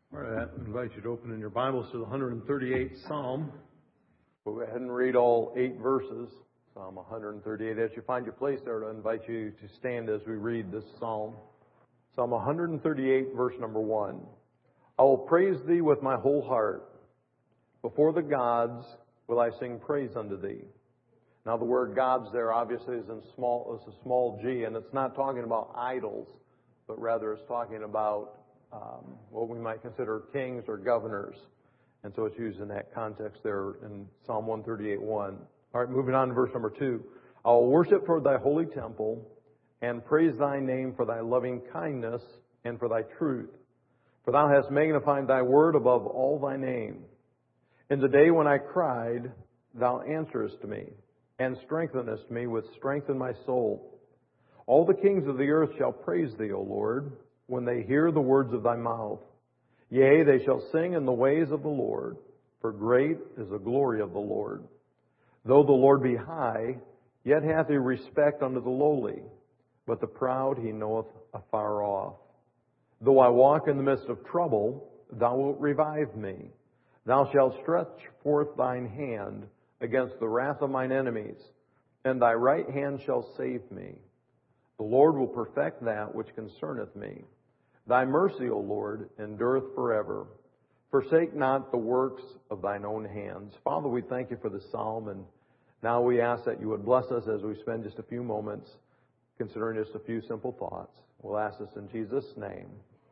All right, I invite you to open in your Bibles to the 138th Psalm. We'll go ahead and read all 8 verses. Psalm 138. As you find your place there, I invite you to stand as we read this psalm. Psalm 138, verse number 1. I will praise thee with my whole heart. Before the gods will I sing praise unto thee. Now the word gods there obviously is a small g, and it's not talking about idols, but rather it's talking about what we might consider kings or governors. And so it's used in that context there in Psalm 138:1. All right, moving on to verse number 2. I will worship for thy holy temple and praise thy name for thy loving kindness and for thy truth. For thou hast magnified thy word above all thy name. In the day when I cried, thou answerest me and strengthenest me with strength in my soul. All the kings of the earth shall praise thee, O Lord, when they hear the words of thy mouth. Yea, they shall sing in the ways of the Lord, for great is the glory of the Lord. Though the Lord be high, yet hath he respect unto the lowly, but the proud he knoweth afar off. Though I walk in the midst of trouble, thou wilt revive me. Thou shalt stretch forth thine hand against the wrath of mine enemies, and thy right hand shall save me. The Lord will perfect that which concerneth me. Thy mercy, O Lord, endureth forever. Forsake not the works of thine own hands. Father, we thank you for the psalm, and now we ask that you would bless us as we spend just a few moments considering just a few simple thoughts. We'll ask this in Jesus' name.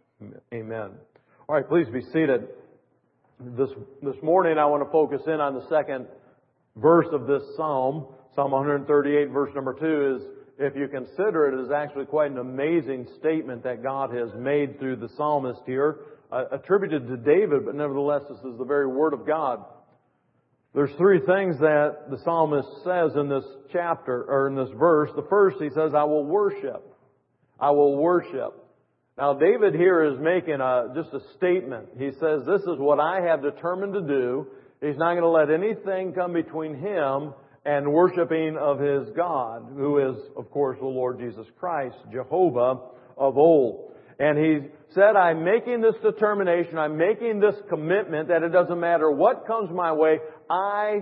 Amen. All right, please be seated. This morning I want to focus in on the second verse of this psalm. Psalm 138, verse number 2 is, if you consider it, is actually quite an amazing statement that God has made through the psalmist here, attributed to David, but nevertheless this is the very word of God. There's 3 things that the psalmist says in this chapter, or in this verse. The first, he says, I will worship. I will worship. Now David here is making just a statement. He says, this is what I have determined to do. He's not going to let anything come between him and worshiping of his God, who is, of course, the Lord Jesus Christ, Jehovah of old. And he said, I'm making this determination, I'm making this commitment that it doesn't matter what comes my way, I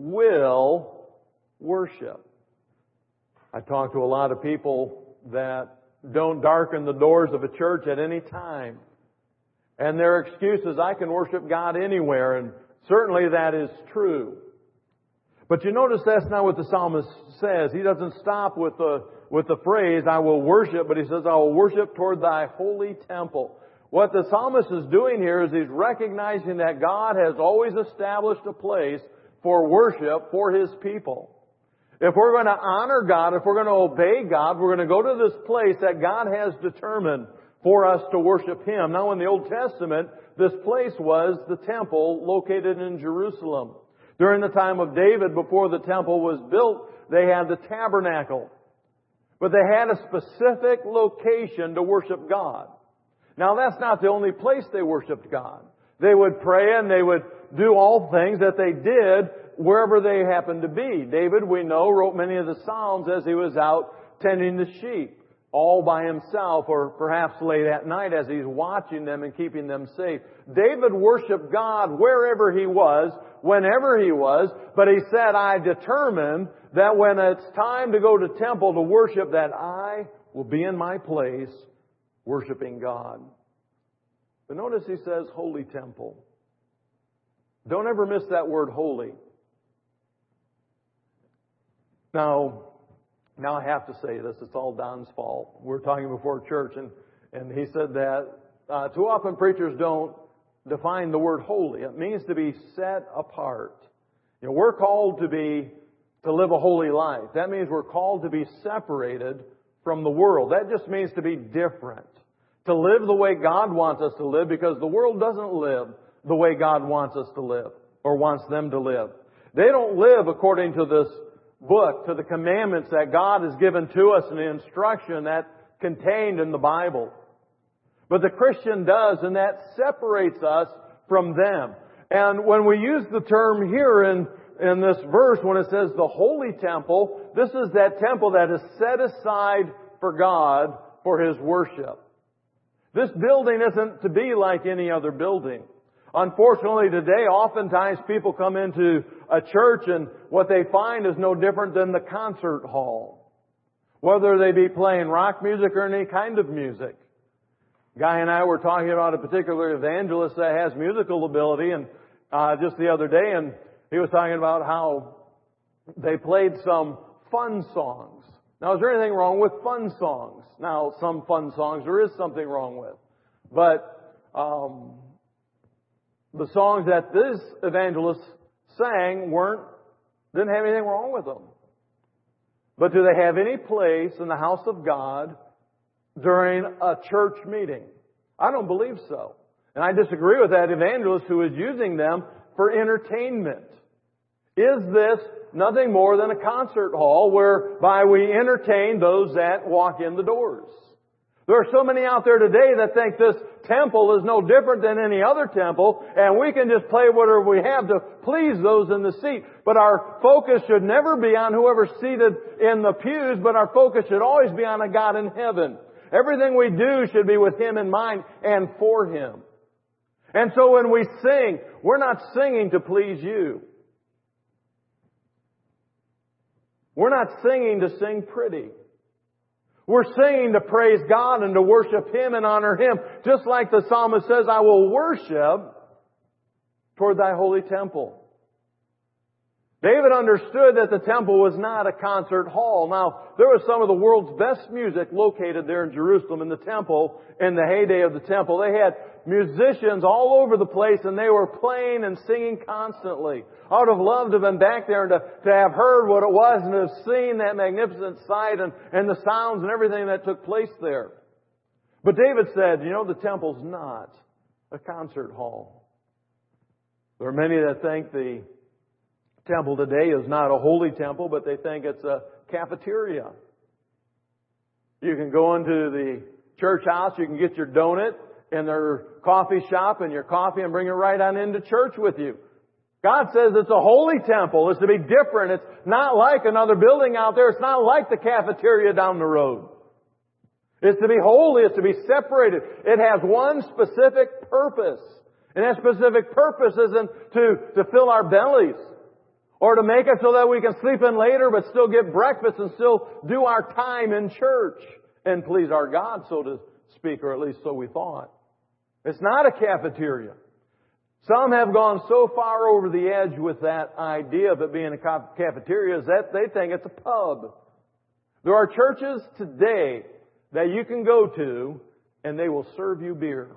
will worship. I talk to a lot of people that don't darken the doors of a church at any time. And their excuse is, I can worship God anywhere, and certainly that is true. But you notice that's not what the psalmist says. He doesn't stop with the phrase, I will worship, but he says, I will worship toward thy holy temple. What the psalmist is doing here is he's recognizing that God has always established a place for worship for His people. If we're going to honor God, if we're going to obey God, we're going to go to this place that God has determined for us to worship Him. Now in the Old Testament, this place was the temple located in Jerusalem. During the time of David, before the temple was built, they had the tabernacle. But they had a specific location to worship God. Now that's not the only place they worshiped God. They would pray and they would do all things that they did wherever they happened to be. David, we know, wrote many of the Psalms as he was out tending the sheep, all by himself, or perhaps late at night as he's watching them and keeping them safe. David worshiped God wherever he was, whenever he was, but he said, I determined that when it's time to go to temple to worship, that I will be in my place worshiping God. But notice he says holy temple. Don't ever miss that word holy. Now I have to say this, it's all Don's fault. We're talking before church, and he said that too often preachers don't define the word holy. It means to be set apart. You know, we're called to live a holy life. That means we're called to be separated from the world. That just means to be different. To live the way God wants us to live, because the world doesn't live the way God wants us to live, or wants them to live. They don't live according to this book, to the commandments that God has given to us and the instruction that's contained in the Bible. But the Christian does, and that separates us from them. And when we use the term here in this verse, when it says the holy temple, this is that temple that is set aside for God for His worship. This building isn't to be like any other building. Unfortunately today, oftentimes people come into a church and what they find is no different than the concert hall. Whether they be playing rock music or any kind of music. Guy and I were talking about a particular evangelist that has musical ability and just the other day, and he was talking about how they played some fun songs. Now, is there anything wrong with fun songs? Now, some fun songs there is something wrong with. But the songs that this evangelist sang didn't have anything wrong with them. But do they have any place in the house of God during a church meeting? I don't believe so. And I disagree with that evangelist who is using them for entertainment. Is this nothing more than a concert hall whereby we entertain those that walk in the doors? There are so many out there today that think this temple is no different than any other temple, and we can just play whatever we have to please those in the seat. But our focus should never be on whoever's seated in the pews, but our focus should always be on a God in heaven. Everything we do should be with Him in mind and for Him. And so when we sing, we're not singing to please you. We're not singing to sing pretty. We're singing to praise God and to worship Him and honor Him. Just like the psalmist says, I will worship toward Thy holy temple. David understood that the temple was not a concert hall. Now, there was some of the world's best music located there in Jerusalem in the temple in the heyday of the temple. They had musicians all over the place and they were playing and singing constantly. I would have loved to have been back there and to have heard what it was and to have seen that magnificent sight and the sounds and everything that took place there. But David said, the temple's not a concert hall. There are many that think the temple today is not a holy temple, but they think it's a cafeteria. You can go into the church house, you can get your donut in their coffee shop and your coffee and bring it right on into church with you. God says it's a holy temple. It's to be different. It's not like another building out there. It's not like the cafeteria down the road. It's to be holy. It's to be separated. It has one specific purpose. And that specific purpose isn't to fill our bellies or to make it so that we can sleep in later but still get breakfast and still do our time in church and please our God, so to speak, or at least so we thought. It's not a cafeteria. Some have gone so far over the edge with that idea of it being a cafeteria that they think it's a pub. There are churches today that you can go to and they will serve you beer.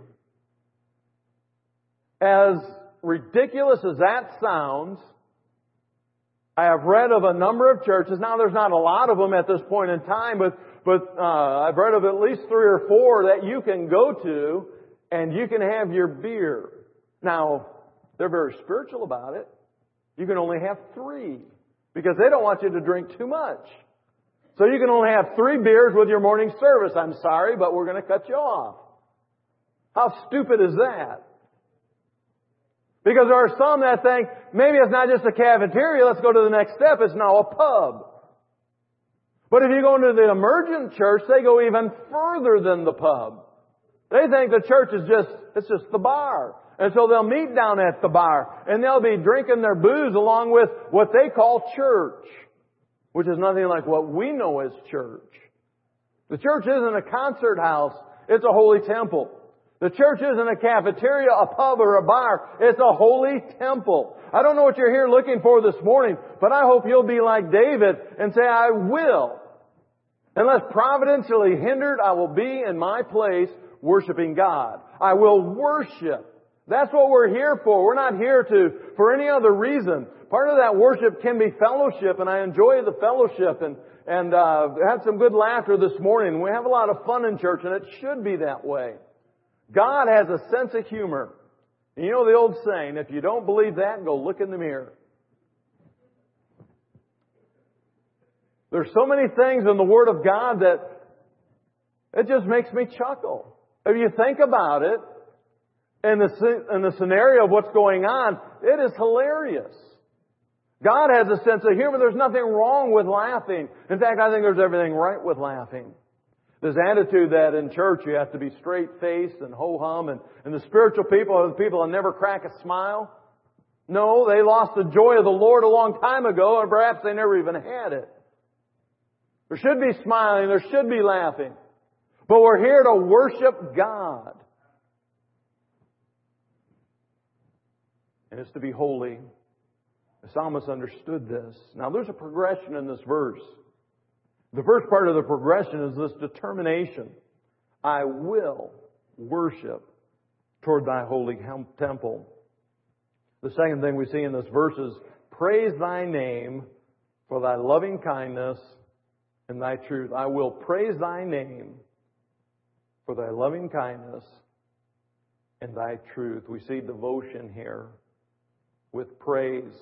As ridiculous as that sounds, I have read of a number of churches. Now, there's not a lot of them at this point in time, but I've read of at least 3 or 4 that you can go to and you can have your beer. Now, they're very spiritual about it. You can only have 3 because they don't want you to drink too much. So you can only have 3 beers with your morning service. I'm sorry, but we're going to cut you off. How stupid is that? Because there are some that think, maybe it's not just a cafeteria, let's go to the next step, it's now a pub. But if you go into the emergent church, they go even further than the pub. They think the church is just the bar. And so they'll meet down at the bar, and they'll be drinking their booze along with what they call church, which is nothing like what we know as church. The church isn't a concert house, it's a holy temple. The church isn't a cafeteria, a pub, or a bar. It's a holy temple. I don't know what you're here looking for this morning, but I hope you'll be like David and say, I will. Unless providentially hindered, I will be in my place worshiping God. I will worship. That's what we're here for. We're not here for any other reason. Part of that worship can be fellowship, and I enjoy the fellowship and had some good laughter this morning. We have a lot of fun in church, and it should be that way. God has a sense of humor. And you know the old saying, if you don't believe that, go look in the mirror. There's so many things in the Word of God that it just makes me chuckle. If you think about it, in the scenario of what's going on, it is hilarious. God has a sense of humor. There's nothing wrong with laughing. In fact, I think there's everything right with laughing. This attitude that in church you have to be straight-faced and ho-hum, and the spiritual people are the people that never crack a smile. No, they lost the joy of the Lord a long time ago, and perhaps they never even had it. There should be smiling, there should be laughing. But we're here to worship God. And it's to be holy. The psalmist understood this. Now there's a progression in this verse. The first part of the progression is this determination. I will worship toward thy holy temple. The second thing we see in this verse is, praise thy name for thy loving kindness and thy truth. I will praise thy name for thy loving kindness and thy truth. We see devotion here with praise.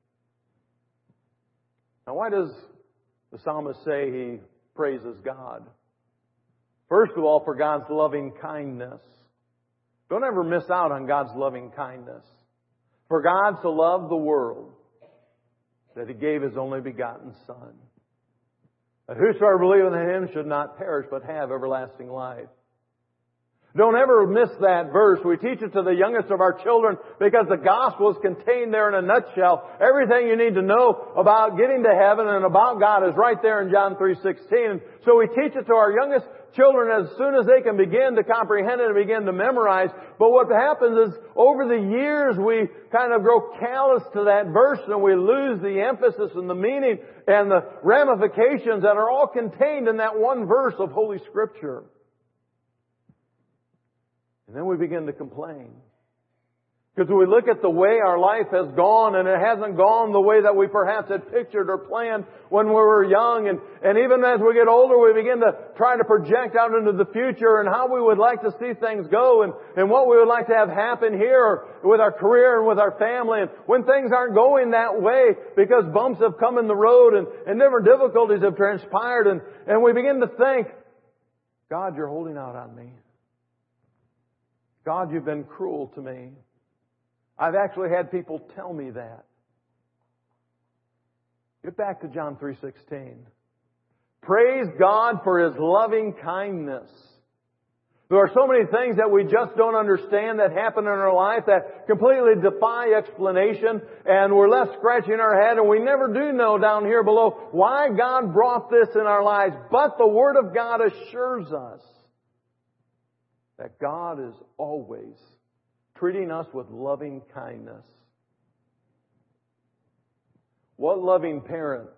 Now why does the psalmist say he praises God? First of all, for God's loving kindness. Don't ever miss out on God's loving kindness. For God so loved the world that He gave His only begotten Son, that whosoever believeth in Him should not perish but have everlasting life. Don't ever miss that verse. We teach it to the youngest of our children because the gospel is contained there in a nutshell. Everything you need to know about getting to heaven and about God is right there in John 3:16. So we teach it to our youngest children as soon as they can begin to comprehend it and begin to memorize. But what happens is over the years we kind of grow callous to that verse and we lose the emphasis and the meaning and the ramifications that are all contained in that one verse of Holy Scripture. And then we begin to complain. Because we look at the way our life has gone and it hasn't gone the way that we perhaps had pictured or planned when we were young. And even as we get older, we begin to try to project out into the future and how we would like to see things go and what we would like to have happen here with our career and with our family. And when things aren't going that way because bumps have come in the road and different difficulties have transpired and we begin to think, God, you're holding out on me. God, you've been cruel to me. I've actually had people tell me that. Get back to John 3:16. Praise God for His loving kindness. There are so many things that we just don't understand that happen in our life that completely defy explanation, and we're left scratching our head, and we never do know down here below why God brought this in our lives. But the Word of God assures us that God is always treating us with loving kindness. What loving parent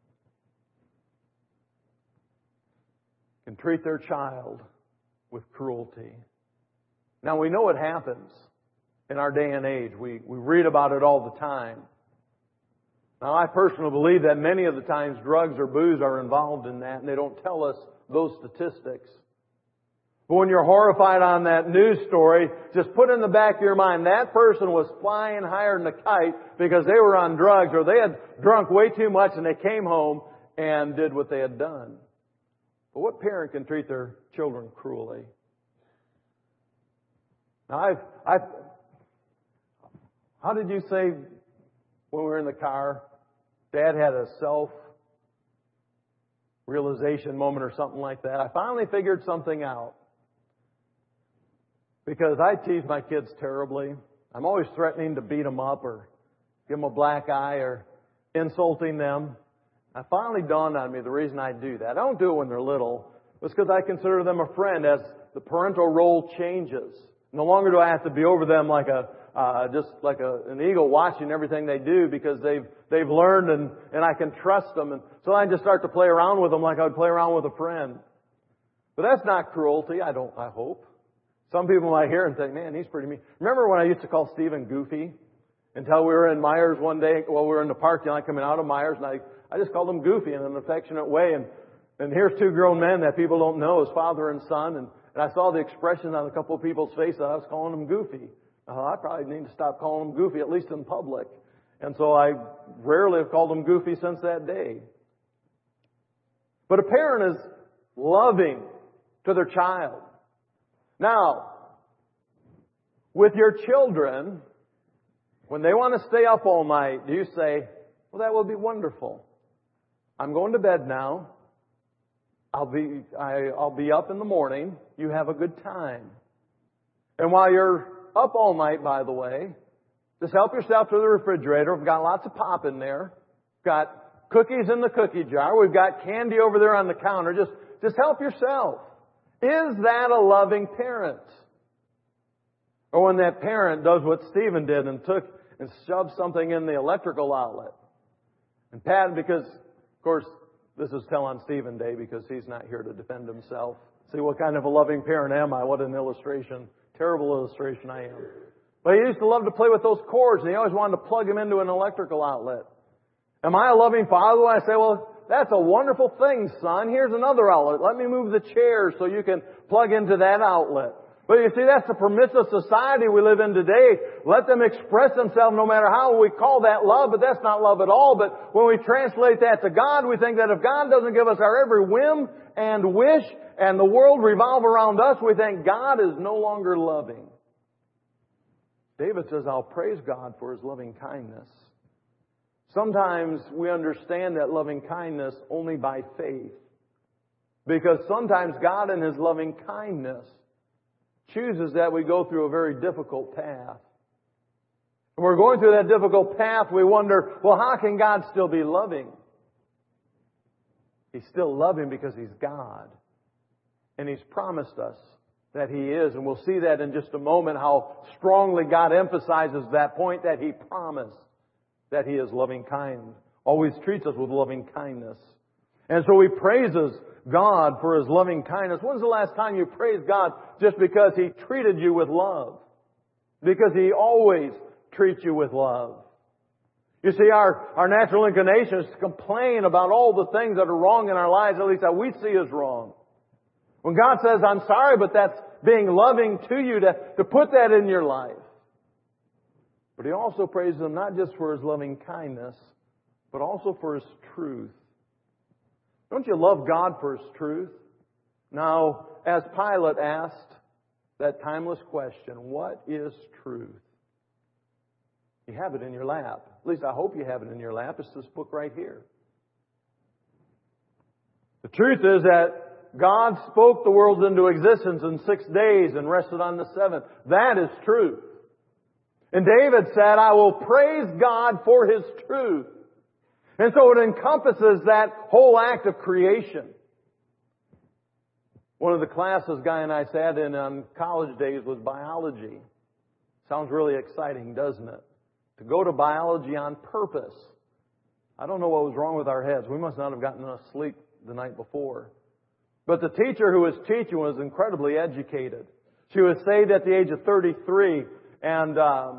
can treat their child with cruelty? Now we know it happens in our day and age. We read about it all the time. Now I personally believe that many of the times drugs or booze are involved in that and they don't tell us those statistics. But when you're horrified on that news story, just put in the back of your mind, that person was flying higher than a kite because they were on drugs or they had drunk way too much and they came home and did what they had done. But what parent can treat their children cruelly? Now how did you say when we were in the car, Dad had a self-realization moment or something like that? I finally figured something out. Because I tease my kids terribly. I'm always threatening to beat them up or give them a black eye or insulting them. It finally dawned on me the reason I do that. I don't do it when they're little. It's because I consider them a friend as the parental role changes. No longer do I have to be over them like an eagle watching everything they do because they've learned and I can trust them. And so I just start to play around with them like I would play around with a friend. But that's not cruelty, I hope. Some people might hear and think, man, he's pretty mean. Remember when I used to call Stephen Goofy? Until we were in Myers one day, we were in the parking lot coming out of Myers, and I just called him Goofy in an affectionate way. And here's two grown men that people don't know as father and son. And I saw the expression on a couple of people's faces. I was calling them Goofy. I probably need to stop calling them Goofy, at least in public. And so I rarely have called them Goofy since that day. But a parent is loving to their child. Now, with your children, when they want to stay up all night, do you say, well, that will be wonderful. I'm going to bed now. I'll be up in the morning. You have a good time. And while you're up all night, by the way, just help yourself to the refrigerator. We've got lots of pop in there. We've got cookies in the cookie jar. We've got candy over there on the counter. Just help yourself. Is that a loving parent? Or when that parent does what Stephen did and took and shoved something in the electrical outlet. And Pat, because, of course, this is Tell on Stephen Day because he's not here to defend himself. See what kind of a loving parent am I? What an illustration. Terrible illustration I am. But he used to love to play with those cords, and he always wanted to plug them into an electrical outlet. Am I a loving father when I say, well, that's a wonderful thing, son. Here's another outlet. Let me move the chair so you can plug into that outlet. But you see, that's the permissive society we live in today. Let them express themselves no matter how we call that love, but that's not love at all. But when we translate that to God, we think that if God doesn't give us our every whim and wish and the world revolve around us, we think God is no longer loving. David says, I'll praise God for His loving kindness. Sometimes we understand that loving kindness only by faith. Because sometimes God in His loving kindness chooses that we go through a very difficult path. When we're going through that difficult path, we wonder, well, how can God still be loving? He's still loving because He's God. And He's promised us that He is. And we'll see that in just a moment, how strongly God emphasizes that point that He promised that He is loving kind. Always treats us with loving kindness. And so He praises God for His loving kindness. When's the last time you praised God just because He treated you with love? Because He always treats you with love. You see, our natural inclination is to complain about all the things that are wrong in our lives, at least that we see as wrong. When God says, I'm sorry, but that's being loving to you to put that in your life. But He also praises Him not just for His loving kindness, but also for His truth. Don't you love God for His truth? Now, as Pilate asked that timeless question, what is truth? You have it in your lap. At least I hope you have it in your lap. It's this book right here. The truth is that God spoke the world into existence in 6 days and rested on the seventh. That is truth. And David said, I will praise God for His truth. And so it encompasses that whole act of creation. One of the classes Guy and I sat in on college days was biology. Sounds really exciting, doesn't it? To go to biology on purpose. I don't know what was wrong with our heads. We must not have gotten enough sleep the night before. But the teacher who was teaching was incredibly educated. She was saved at the age of 33, and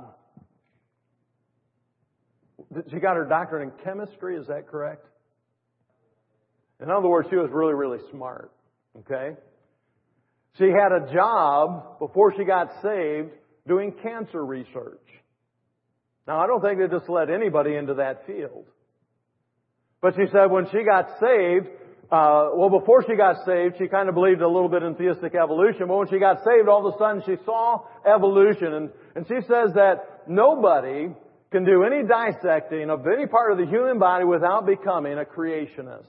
she got her doctorate in chemistry. Is that correct? In other words, she was really, really smart. Okay? She had a job before she got saved doing cancer research. Now, I don't think they just let anybody into that field. But she said when she got saved, before she got saved, she kind of believed a little bit in theistic evolution. But when she got saved, all of a sudden she saw evolution. And she says that nobody can do any dissecting of any part of the human body without becoming a creationist.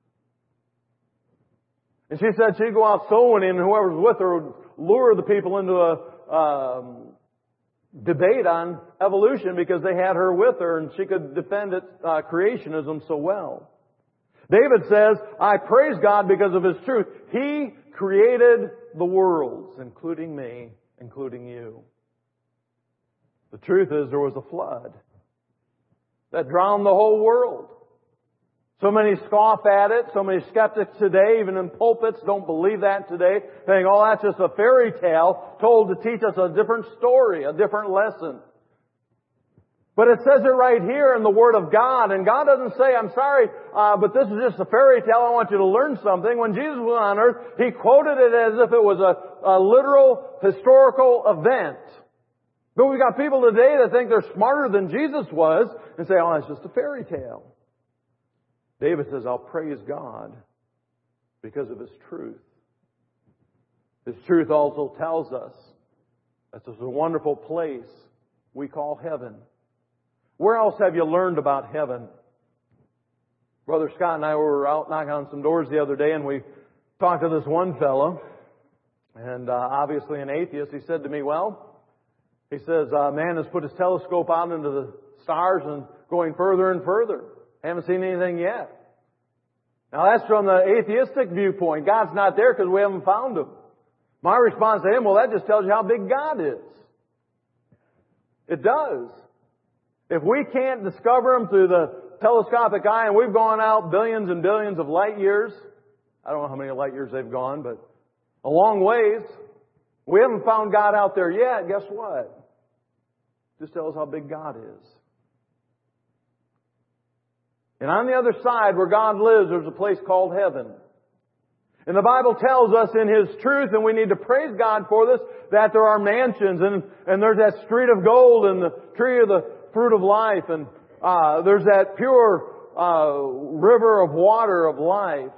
And she said she'd go out soul winning and whoever was with her would lure the people into a debate on evolution because they had her with her and she could defend creationism so well. David says, I praise God because of His truth. He created the worlds, including me, including you. The truth is there was a flood that drowned the whole world. So many scoff at it. So many skeptics today, even in pulpits, don't believe that today. Saying, oh, that's just a fairy tale told to teach us a different story, a different lesson. But it says it right here in the Word of God. And God doesn't say, I'm sorry, but this is just a fairy tale. I want you to learn something. When Jesus was on earth, He quoted it as if it was a literal historical event. But we've got people today that think they're smarter than Jesus was and say, oh, it's just a fairy tale. David says, I'll praise God because of His truth. His truth also tells us that there's a wonderful place we call heaven. Where else have you learned about heaven? Brother Scott and I were out knocking on some doors the other day, and we Talked to this one fellow, and obviously an atheist. He said to me, he says, man has put his telescope out into the stars and going further and further. Haven't seen anything yet. Now that's from the atheistic viewpoint. God's not there because we haven't found Him. My response to him, that just tells you how big God is. It does. If we can't discover Him through the telescopic eye, and we've gone out billions and billions of light years, I don't know how many light years they've gone, but a long ways, we haven't found God out there yet. Guess what? Just tells how big God is. And on the other side, where God lives, there's a place called heaven. And the Bible tells us in His truth, and we need to praise God for this, that there are mansions, and there's that street of gold and the tree of the fruit of life, and there's that pure river of water of life.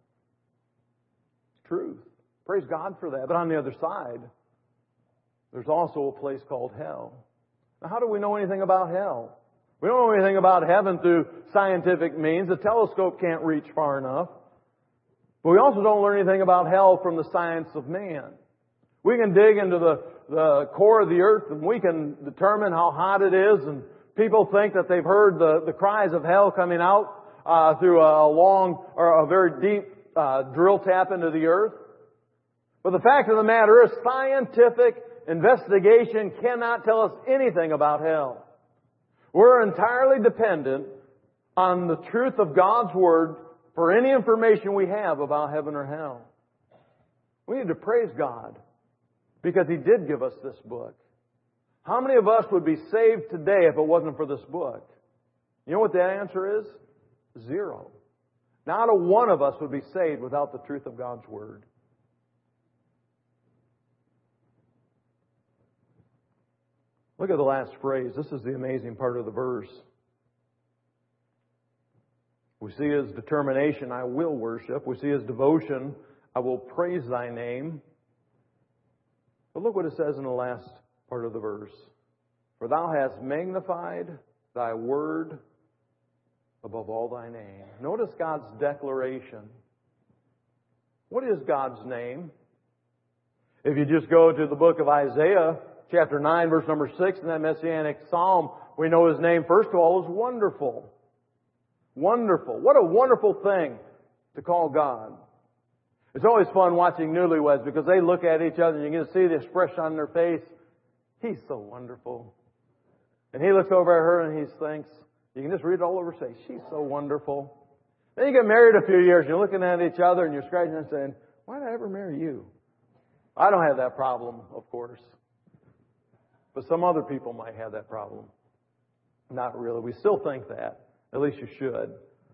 It's truth. Praise God for that. But on the other side, there's also a place called hell. Now, how do we know anything about hell? We don't know anything about heaven through scientific means. The telescope can't reach far enough. But we also don't learn anything about hell from the science of man. We can dig into the core of the earth and we can determine how hot it is, and people think that they've heard the cries of hell coming out through a long or a very deep drill tap into the earth. But the fact of the matter is, scientific investigation cannot tell us anything about hell. We're entirely dependent on the truth of God's Word for any information we have about heaven or hell. We need to praise God because He did give us this book. How many of us would be saved today if it wasn't for this book? You know what the answer is? 0. Not a one of us would be saved without the truth of God's Word. Look at the last phrase. This is the amazing part of the verse. We see His determination, I will worship. We see His devotion, I will praise Thy name. But look what it says in the last part of the verse. For Thou hast magnified Thy word above all Thy name. Notice God's declaration. What is God's name? If you just go to the book of Isaiah, chapter 9, verse number 6, in that Messianic Psalm, we know His name, first of all, is wonderful. Wonderful. What a wonderful thing to call God. It's always fun watching newlyweds because they look at each other and you can see the expression on their face. He's so wonderful. And he looks over at her and he thinks, you can just read it all over his face. She's so wonderful. Then you get married a few years and you're looking at each other and you're scratching and saying, why did I ever marry you? I don't have that problem, of course. But some other people might have that problem. Not really. We still think that. At least you should.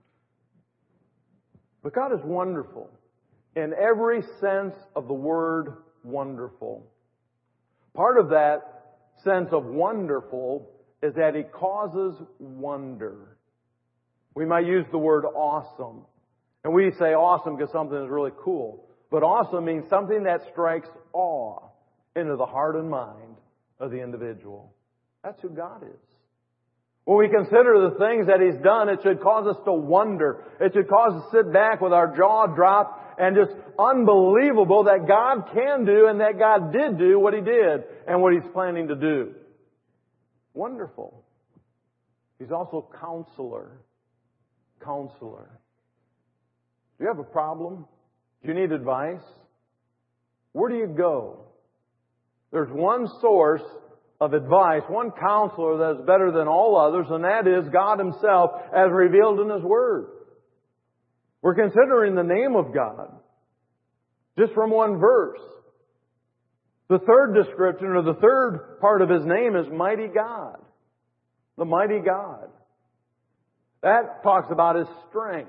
But God is wonderful. In every sense of the word wonderful. Part of that sense of wonderful is that He causes wonder. We might use the word awesome. And we say awesome because something is really cool. But awesome means something that strikes awe into the heart and mind of the individual. That's who God is. When we consider the things that He's done, it should cause us to wonder. It should cause us to sit back with our jaw dropped and just unbelievable that God can do and that God did do what He did and what He's planning to do. Wonderful. He's also Counselor. Counselor. Do you have a problem? Do you need advice? Where do you go? There's one source of advice, one counselor that is better than all others, and that is God Himself as revealed in His Word. We're considering the name of God just from one verse. The third description, or the third part of His name, is Mighty God. The Mighty God. That talks about His strength.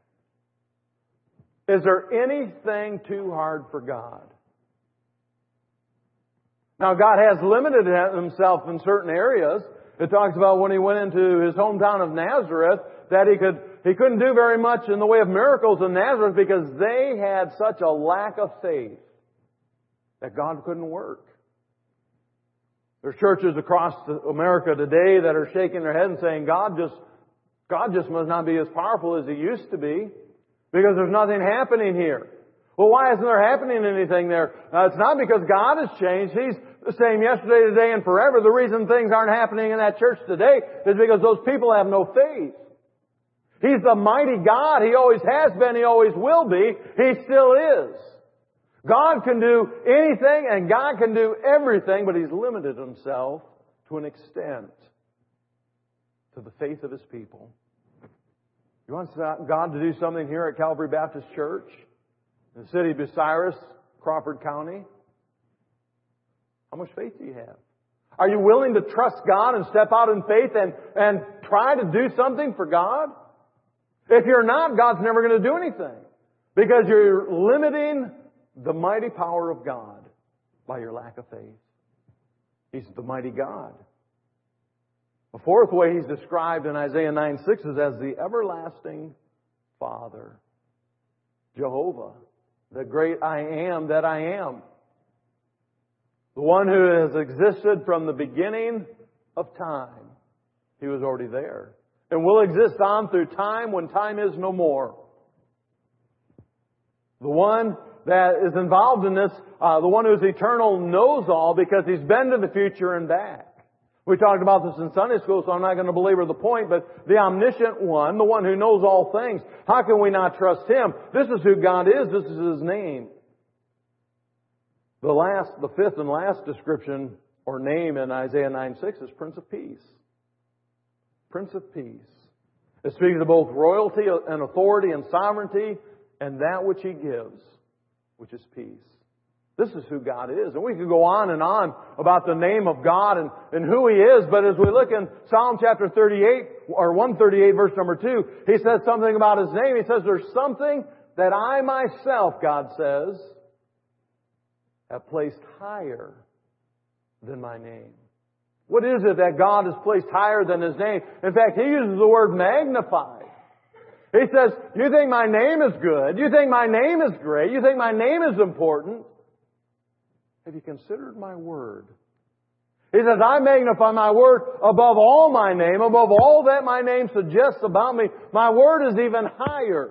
Is there anything too hard for God? Now, God has limited Himself in certain areas. It talks about when He went into His hometown of Nazareth that He couldn't do very much in the way of miracles in Nazareth because they had such a lack of faith that God couldn't work. There's churches across America today that are shaking their head and saying, God just must not be as powerful as He used to be because there's nothing happening here. Well, why isn't there happening anything there? It's not because God has changed. He's the same yesterday, today, and forever. The reason things aren't happening in that church today is because those people have no faith. He's the mighty God. He always has been. He always will be. He still is. God can do anything and God can do everything, but He's limited Himself to an extent to the faith of His people. You want God to do something here at Calvary Baptist Church in the city of Bucyrus, Crawford County? How much faith do you have? Are you willing to trust God and step out in faith and try to do something for God? If you're not, God's never going to do anything. Because you're limiting the mighty power of God by your lack of faith. He's the mighty God. The fourth way He's described in Isaiah 9:6 is as the everlasting Father. Jehovah, the great I am that I am. The one who has existed from the beginning of time. He was already there. And will exist on through time when time is no more. The one that is involved in this, the one who is eternal, knows all because He's been to the future and back. We talked about this in Sunday school, so I'm not going to belabor the point, but the omniscient one, the one who knows all things, how can we not trust Him? This is who God is. This is His name. The fifth and last description or name in Isaiah 9:6 is Prince of Peace. Prince of Peace. It speaks of both royalty and authority and sovereignty and that which He gives, which is peace. This is who God is. And we could go on and on about the name of God and who He is, but as we look in Psalm chapter 38, or 138 verse number 2, He says something about His name. He says, there's something that I myself, God says, have placed higher than my name. What is it that God has placed higher than His name? In fact, He uses the word magnified. He says, you think my name is good? You think my name is great? You think my name is important? Have you considered my word? He says, I magnify my word above all my name, above all that my name suggests about me. My word is even higher.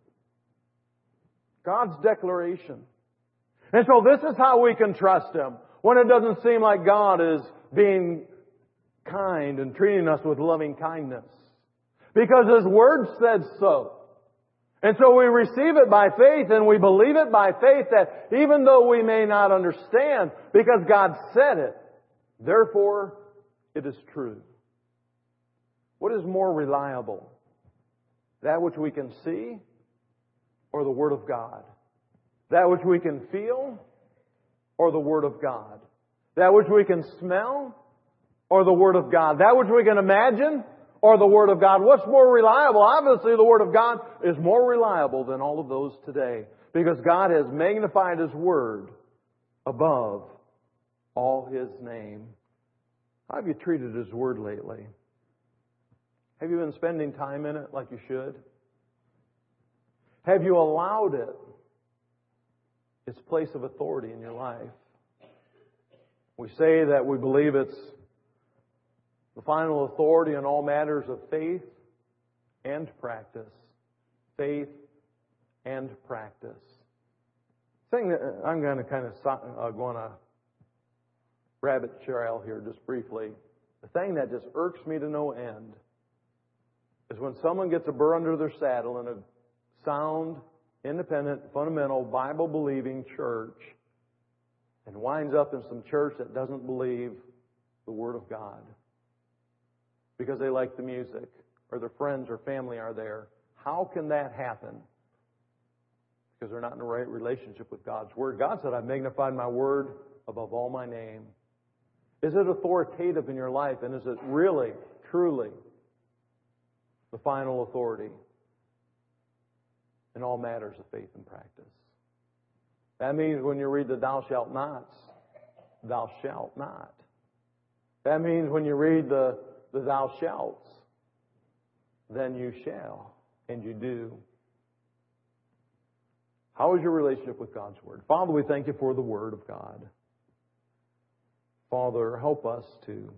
God's declaration. And so this is how we can trust Him when it doesn't seem like God is being kind and treating us with loving kindness. Because His Word said so. And so we receive it by faith and we believe it by faith that even though we may not understand, because God said it, therefore it is true. What is more reliable? That which we can see or the Word of God? That which we can feel or the Word of God? That which we can smell or the Word of God? That which we can imagine or the Word of God? What's more reliable? Obviously, the Word of God is more reliable than all of those today. Because God has magnified His Word above all His name. How have you treated His Word lately? Have you been spending time in it like you should? Have you allowed it its place of authority in your life? We say that we believe it's the final authority in all matters of faith and practice. Faith and practice. Thing that I'm going to kind of go on a rabbit trail here just briefly. The thing that just irks me to no end is when someone gets a burr under their saddle in a sound, independent, fundamental, Bible-believing church and winds up in some church that doesn't believe the Word of God because they like the music or their friends or family are there. How can that happen? Because they're not in the right relationship with God's Word. God said, I've magnified my Word above all my name. Is it authoritative in your life? And is it really, truly the final authority in all matters of faith and practice? That means when you read the thou shalt nots, thou shalt not. That means when you read the thou shalts, then you shall, and you do. How is your relationship with God's Word? Father, we thank You for the Word of God. Father, help us to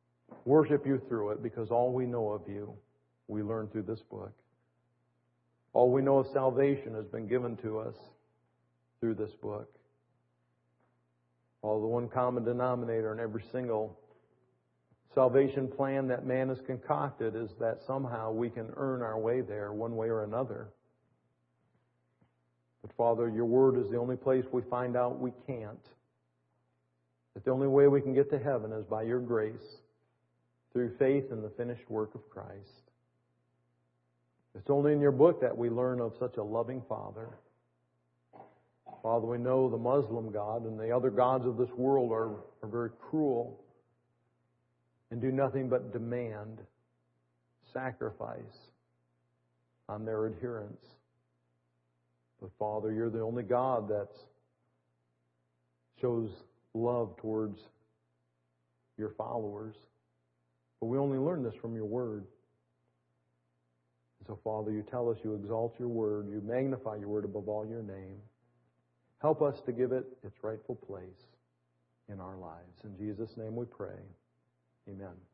worship You through it, because all we know of You, we learn through this book. All we know of salvation has been given to us through this book. All the one common denominator in every single salvation plan that man has concocted is that somehow we can earn our way there one way or another. But Father, your word is the only place we find out we can't. That the only way we can get to heaven is by your grace, through faith in the finished work of Christ. It's only in your book that we learn of such a loving Father. Father, we know the Muslim God and the other gods of this world are very cruel and do nothing but demand sacrifice on their adherents. But Father, you're the only God that shows love towards your followers. But we only learn this from your word. And so, Father, you tell us you exalt your word, you magnify your word above all your name. Help us to give it its rightful place in our lives. In Jesus' name we pray. Amen.